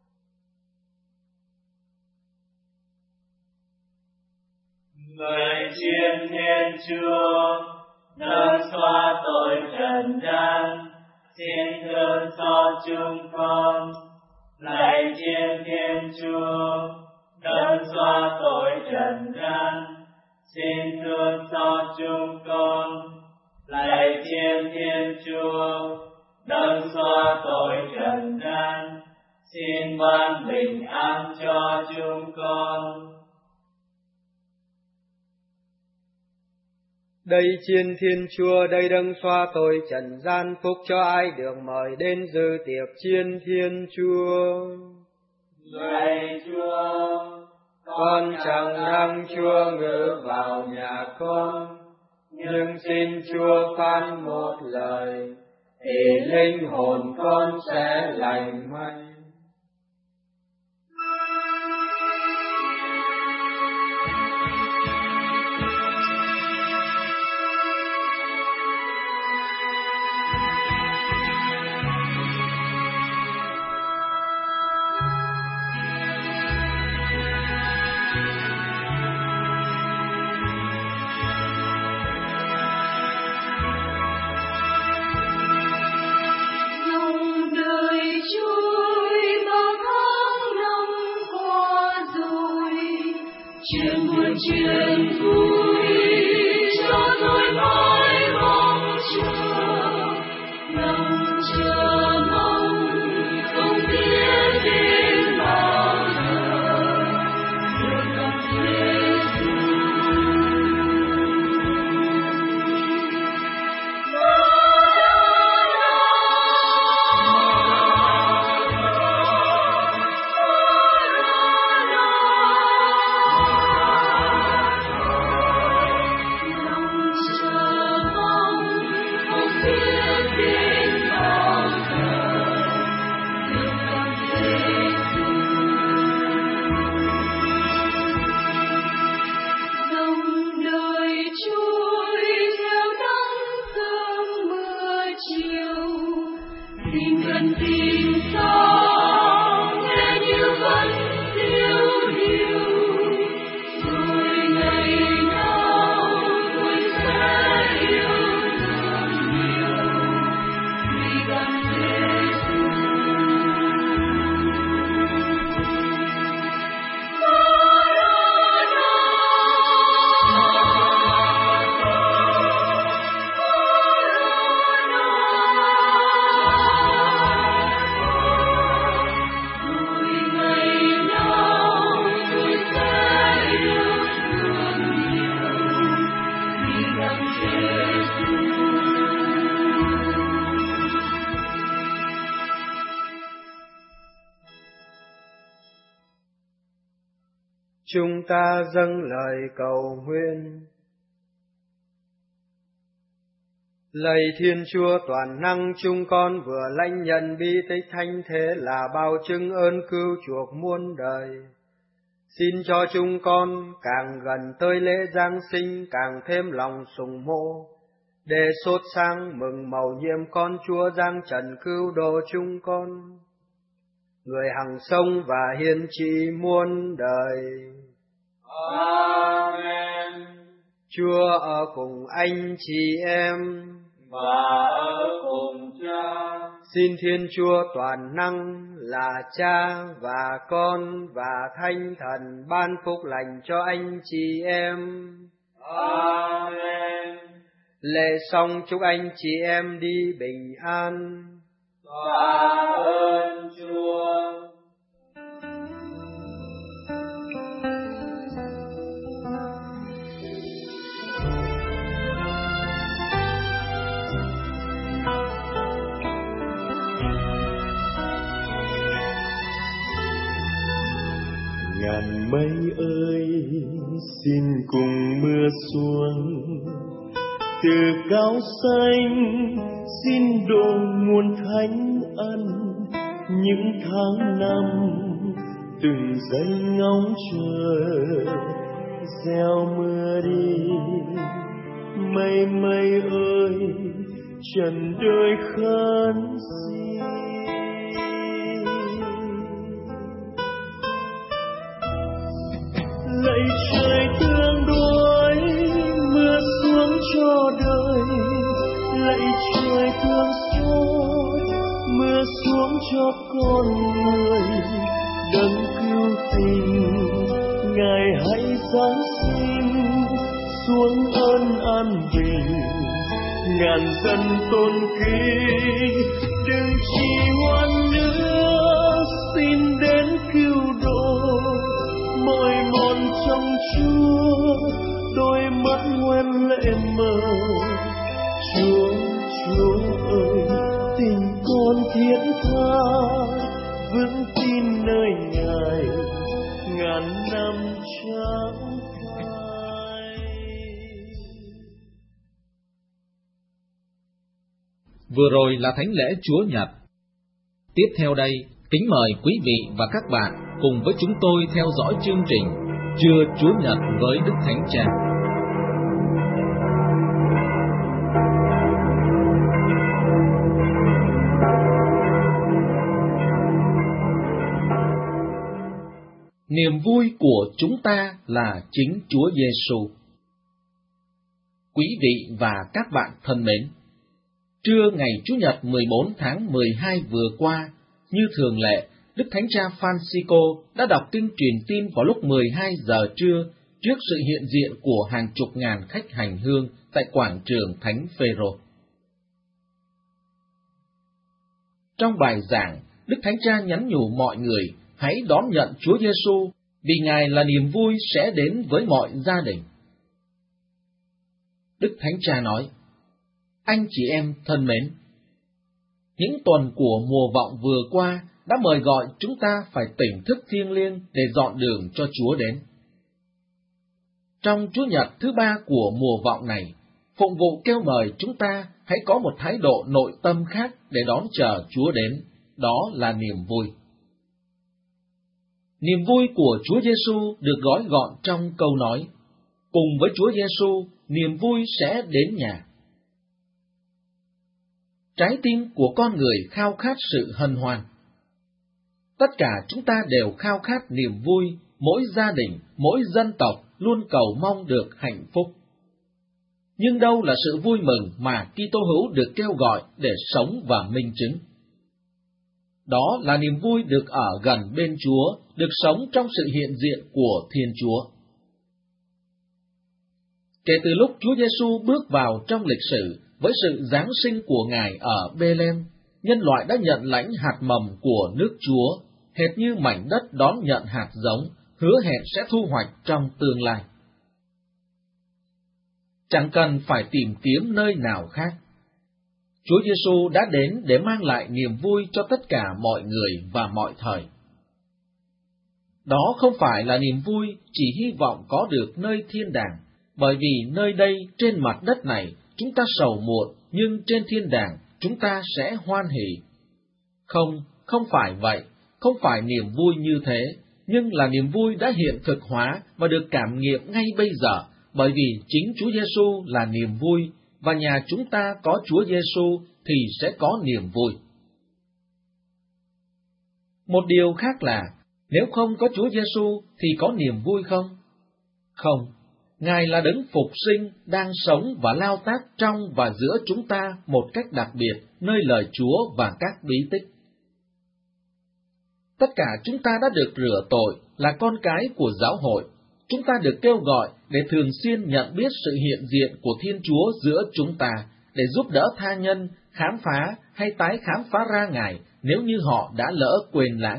Speaker 5: Lạy Thiên Thiên Chúa, đấng xóa tội trần gian, xin thương xót chúng con. Lạy Thiên Thiên Chúa, đấng xóa tội trần gian, xin thương xót chúng con. Lạy Thiên Thiên Chúa, đấng xóa tội trần gian, xin ban bình an cho chúng con.
Speaker 4: Đây Chiên Thiên Chúa, đây đấng xóa tội trần gian, phúc cho ai được mời đến dự tiệc Chiên Thiên Chúa.
Speaker 5: Lạy Chúa,
Speaker 4: con chẳng năng Chúa ngự vào nhà con, nhưng xin Chúa phán một lời, thì linh hồn con sẽ lành mạnh.
Speaker 3: Chuyện vui cho tôi mãi mong chờ, lòng chờ mong không biết đến bao giờ được gặp Giêsu. Chúng ta dâng lời cầu nguyện.
Speaker 4: Lạy Thiên Chúa toàn năng, chúng con vừa lãnh nhận bi tích thánh thế là bao chứng ơn cứu chuộc muôn đời. Xin cho chúng con càng gần tới lễ Giáng sinh càng thêm lòng sùng mộ, để sốt sáng mừng mầu nhiệm con Chúa giáng trần cứu độ chúng con, người hằng sống và hiền trị muôn đời.
Speaker 5: Amen.
Speaker 4: Chúa ở cùng anh chị em
Speaker 5: và ở cùng Cha.
Speaker 4: Xin Thiên Chúa toàn năng là Cha và Con và Thánh Thần ban phúc lành cho anh chị em.
Speaker 5: Amen.
Speaker 4: Lễ xong chúc anh chị em đi bình an.
Speaker 5: Tạ ơn Chúa.
Speaker 8: Ngàn mây ơi, xin cùng mưa xuống, từ cao xanh xin đổ nguồn thánh ân. Những tháng năm từng giây ngóng chờ gieo mưa đi. Mây mây ơi, trần đời khấn xin. Lạy trời thương đuối, mưa xuống cho đời. Lạy trời thương xót, mưa xuống cho con người. Đấng cứu tình, Ngài hãy giáng sinh xuống ơn an bình. Ngàn dân tôn kính, đừng trì hoãn nữa, xin đến cứu độ. Mỏi mòn trong Chúa, đôi mắt hoen lệ mờ. Chúa, Chúa ơi, tình con thiết tha, vững tin nơi Ngài, ngàn năm chẳng phai.
Speaker 2: Vừa rồi là thánh lễ Chúa Nhật. Tiếp theo đây, kính mời quý vị và các bạn cùng với chúng tôi theo dõi chương trình Trưa Chúa Nhật với Đức Thánh Cha. Niềm vui của chúng ta là chính Chúa Giêsu. Quý vị và các bạn thân mến, trưa ngày Chủ nhật mười bốn tháng mười hai vừa qua, như thường lệ, Đức Thánh Cha Francisco đã đọc kinh truyền tin vào lúc mười hai giờ trưa trước sự hiện diện của hàng chục ngàn khách hành hương tại quảng trường Thánh Phêrô. Trong bài giảng, Đức Thánh Cha nhắn nhủ mọi người hãy đón nhận Chúa Giêsu vì Ngài là niềm vui sẽ đến với mọi gia đình. Đức Thánh Cha nói: Anh chị em thân mến, những tuần của mùa vọng vừa qua đã mời gọi chúng ta phải tỉnh thức thiêng liêng để dọn đường cho Chúa đến. Trong Chủ nhật thứ ba của mùa vọng này, phụng vụ kêu mời chúng ta hãy có một thái độ nội tâm khác để đón chờ Chúa đến, đó là niềm vui. Niềm vui của Chúa Giêsu được gói gọn trong câu nói: cùng với Chúa Giêsu, niềm vui sẽ đến nhà. Trái tim của con người khao khát sự hân hoan. Tất cả chúng ta đều khao khát niềm vui, mỗi gia đình, mỗi dân tộc luôn cầu mong được hạnh phúc. Nhưng đâu là sự vui mừng mà Kitô hữu được kêu gọi để sống và minh chứng? Đó là niềm vui được ở gần bên Chúa, được sống trong sự hiện diện của Thiên Chúa. Kể từ lúc Chúa Giêsu bước vào trong lịch sử với sự giáng sinh của Ngài ở Bê-lem, nhân loại đã nhận lãnh hạt mầm của nước Chúa, hệt như mảnh đất đón nhận hạt giống, hứa hẹn sẽ thu hoạch trong tương lai. Chẳng cần phải tìm kiếm nơi nào khác. Chúa Giêsu đã đến để mang lại niềm vui cho tất cả mọi người và mọi thời. Đó không phải là niềm vui chỉ hy vọng có được nơi thiên đàng, bởi vì nơi đây trên mặt đất này chúng ta sầu muộn, nhưng trên thiên đàng chúng ta sẽ hoan hỉ. Không, không phải vậy, không phải niềm vui như thế, nhưng là niềm vui đã hiện thực hóa và được cảm nghiệm ngay bây giờ, bởi vì chính Chúa Giêsu là niềm vui, và nhà chúng ta có Chúa Giêsu thì sẽ có niềm vui. Một điều khác là, nếu không có Chúa Giêsu thì có niềm vui không? Không, Ngài là đấng phục sinh, đang sống và lao tác trong và giữa chúng ta một cách đặc biệt, nơi lời Chúa và các bí tích. Tất cả chúng ta đã được rửa tội, là con cái của giáo hội. Chúng ta được kêu gọi để thường xuyên nhận biết sự hiện diện của Thiên Chúa giữa chúng ta, để giúp đỡ tha nhân, khám phá hay tái khám phá ra Ngài nếu như họ đã lỡ quên lãng.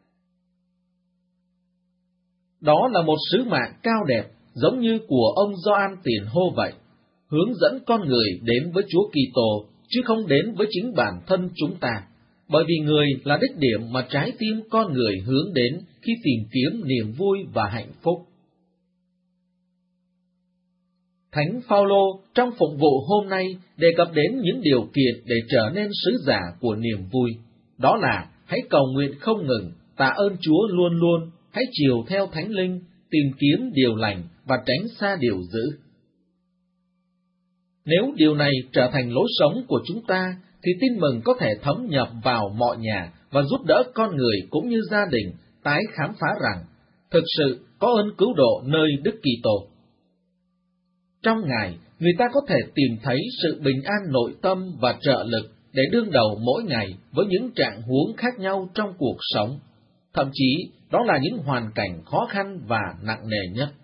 Speaker 2: Đó là một sứ mạng cao đẹp, giống như của ông Gioan Tiền Hô vậy, hướng dẫn con người đến với Chúa Kitô, chứ không đến với chính bản thân chúng ta, bởi vì người là đích điểm mà trái tim con người hướng đến khi tìm kiếm niềm vui và hạnh phúc. Thánh Phaolô trong phụng vụ hôm nay đề cập đến những điều kiện để trở nên sứ giả của niềm vui, đó là hãy cầu nguyện không ngừng, tạ ơn Chúa luôn luôn, hãy chiều theo Thánh Linh, tìm kiếm điều lành và tránh xa điều dữ. Nếu điều này trở thành lối sống của chúng ta, thì tin mừng có thể thấm nhập vào mọi nhà và giúp đỡ con người cũng như gia đình tái khám phá rằng thực sự có ơn cứu độ nơi Đức Kitô. Trong Ngài, người ta có thể tìm thấy sự bình an nội tâm và trợ lực để đương đầu mỗi ngày với những trạng huống khác nhau trong cuộc sống, thậm chí đó là những hoàn cảnh khó khăn và nặng nề nhất.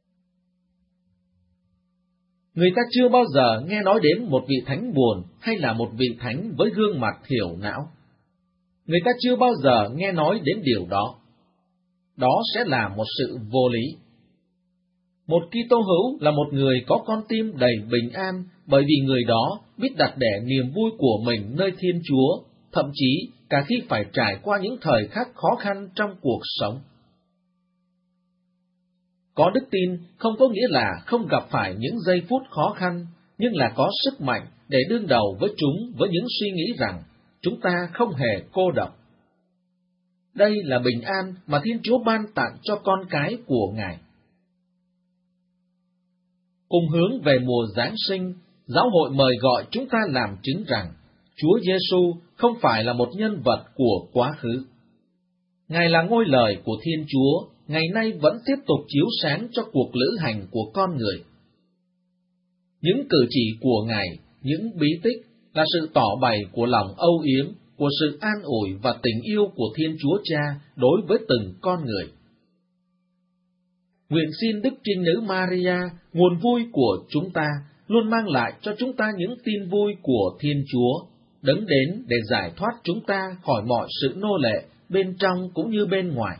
Speaker 2: Người ta chưa bao giờ nghe nói đến một vị thánh buồn hay là một vị thánh với gương mặt thiểu não. Người ta chưa bao giờ nghe nói đến điều đó. Đó sẽ là một sự vô lý. Một Kitô hữu là một người có con tim đầy bình an, bởi vì người đó biết đặt để niềm vui của mình nơi Thiên Chúa, thậm chí cả khi phải trải qua những thời khắc khó khăn trong cuộc sống. Có đức tin không có nghĩa là không gặp phải những giây phút khó khăn, nhưng là có sức mạnh để đương đầu với chúng với những suy nghĩ rằng chúng ta không hề cô độc. Đây là bình an mà Thiên Chúa ban tặng cho con cái của Ngài. Cùng hướng về mùa Giáng sinh, giáo hội mời gọi chúng ta làm chứng rằng Chúa Giêsu không phải là một nhân vật của quá khứ. Ngài là ngôi lời của Thiên Chúa, ngày nay vẫn tiếp tục chiếu sáng cho cuộc lữ hành của con người. Những cử chỉ của Ngài, những bí tích là sự tỏ bày của lòng âu yếm, của sự an ủi và tình yêu của Thiên Chúa Cha đối với từng con người. Nguyện xin Đức Trinh Nữ Maria, nguồn vui của chúng ta, luôn mang lại cho chúng ta những tin vui của Thiên Chúa, đấng đến để giải thoát chúng ta khỏi mọi sự nô lệ bên trong cũng như bên ngoài.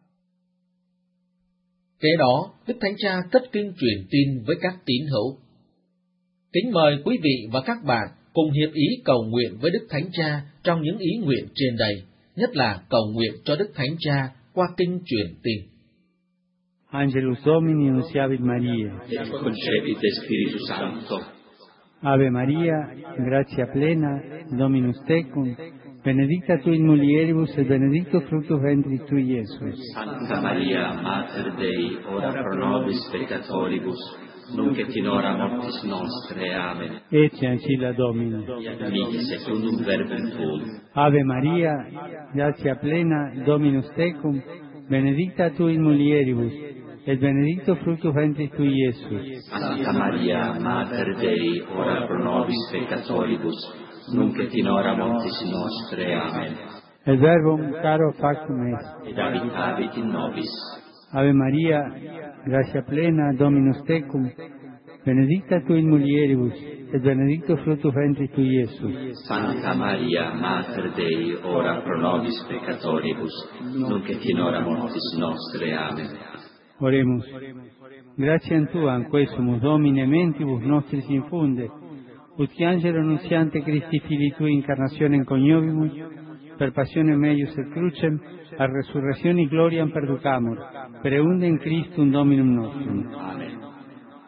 Speaker 2: Kế đó, Đức Thánh Cha cất kinh truyền tin với các tín hữu. Kính mời quý vị và các bạn cùng hiệp ý cầu nguyện với Đức Thánh Cha trong những ý nguyện trên đây, nhất là cầu nguyện cho Đức Thánh Cha qua kinh truyền tin.
Speaker 9: Angelus Domini nunciavit Maria.
Speaker 5: Et concepit Spiritus Sancto.
Speaker 9: Ave Maria, gratia plena, Dominus tecum, benedicta tui in mulieribus et benedictus fructus ventris tui, Iesus.
Speaker 5: Santa Maria, Mater Dei, ora pro nobis peccatoribus, nunc et in hora mortis nostre. Amen.
Speaker 9: Ecce ancilla Domini.
Speaker 5: Mihi secundum verbum tuum.
Speaker 9: Ave Maria, gratia plena, Dominus tecum, benedicta tui in mulieribus, et benedictus fructus ventris tui, Iesus.
Speaker 5: Santa Maria, Mater Dei, ora pro nobis peccatoribus, nunc et in hora mortis nostre. Amen.
Speaker 9: El verbum caro factum est.
Speaker 5: Et habitavit in nobis.
Speaker 9: Ave Maria, gratia plena, Dominus tecum, benedicta tui in mulieribus, et benedictus fructus ventris tui, Iesus.
Speaker 5: Santa Maria, Mater Dei, ora pro nobis peccatoribus, nunc et in hora mortis nostre. Amen.
Speaker 9: Oremus. Gratiam Tuam, quae sumus Domine mentibus nostris infunde, ut angelo nuntiante Christi Filii Tui incarnationem coniovimus, per passionem meius et crucem, a resurrectione gloriam perducamur, per eundem Christum Dominum nostrum.
Speaker 5: Amen.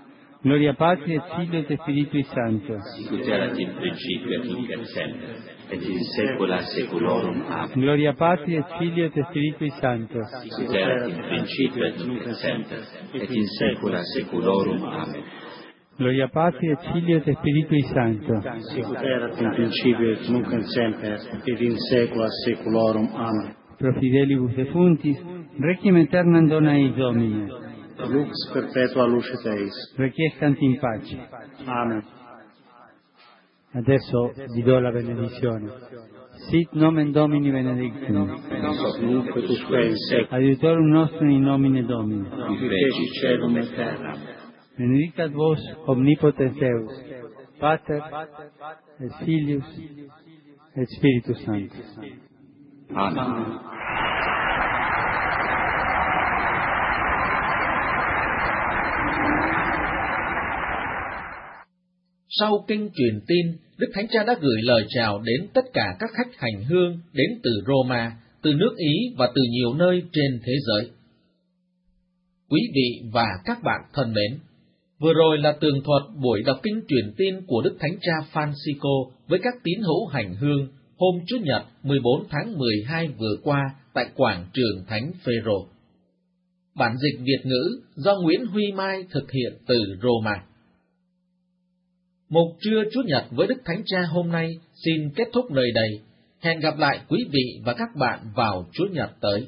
Speaker 9: Gloria Patri et Filio et Spiritui Sancto.
Speaker 10: Sicut erat in principio et nunc et semper, et in saecula saeculorum. Amen.
Speaker 9: Gloria Patri et Filio et Spiritui Sancto.
Speaker 10: Sicut erat in principio et nunc et semper, et in saecula saeculorum. Amen.
Speaker 9: Gloria Patri et Filio et Spiritui Sancto.
Speaker 11: Sicut erat in principio et nunc et semper, et in saecula saeculorum. Amen.
Speaker 9: Pro fidelibus defuntis, requiem aeternam dona eis Domine.
Speaker 11: Lux perpetua lucet eis.
Speaker 9: Requiescant in pace.
Speaker 11: Amen.
Speaker 9: Adesso vi do la benedizione. Sit nomen Domini benedictum.
Speaker 11: Nunc et usque in saecula.
Speaker 9: Adiutorum nostrum in nomine Domini.
Speaker 11: Qui feci caelum et terram.
Speaker 9: Benedicat vos omnipotens Deus, Pater et Filius et Spiritus Sanctus.
Speaker 10: Amen.
Speaker 2: Sau kinh truyền tin, Đức Thánh Cha đã gửi lời chào đến tất cả các khách hành hương đến từ Roma, từ nước Ý và từ nhiều nơi trên thế giới. Quý vị và các bạn thân mến, vừa rồi là tường thuật buổi đọc kinh truyền tin của Đức Thánh Cha Francisco với các tín hữu hành hương hôm Chủ nhật mười bốn tháng mười hai vừa qua tại quảng trường Thánh Phêrô. Bản dịch Việt ngữ do Nguyễn Huy Mai thực hiện từ Roma. Mục trưa Chủ nhật với Đức Thánh Cha hôm nay xin kết thúc nơi đây. Hẹn gặp lại quý vị và các bạn vào Chủ nhật tới.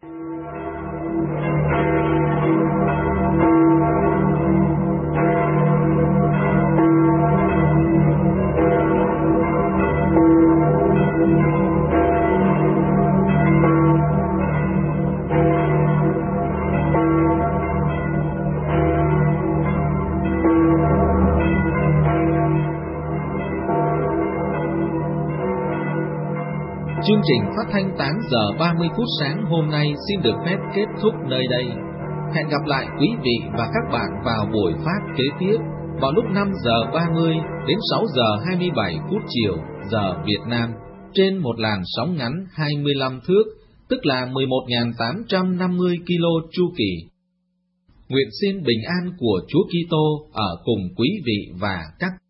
Speaker 2: Chương trình phát thanh tám giờ ba mươi phút sáng hôm nay xin được phép kết thúc nơi đây. Hẹn gặp lại quý vị và các bạn vào buổi phát kế tiếp vào lúc năm giờ ba mươi đến sáu giờ hai mươi bảy phút chiều giờ Việt Nam trên một làn sóng ngắn hai mươi lăm thước, tức là mười một nghìn tám trăm năm mươi ki lô chu kỳ. Nguyện xin bình an của Chúa Kitô ở cùng quý vị và các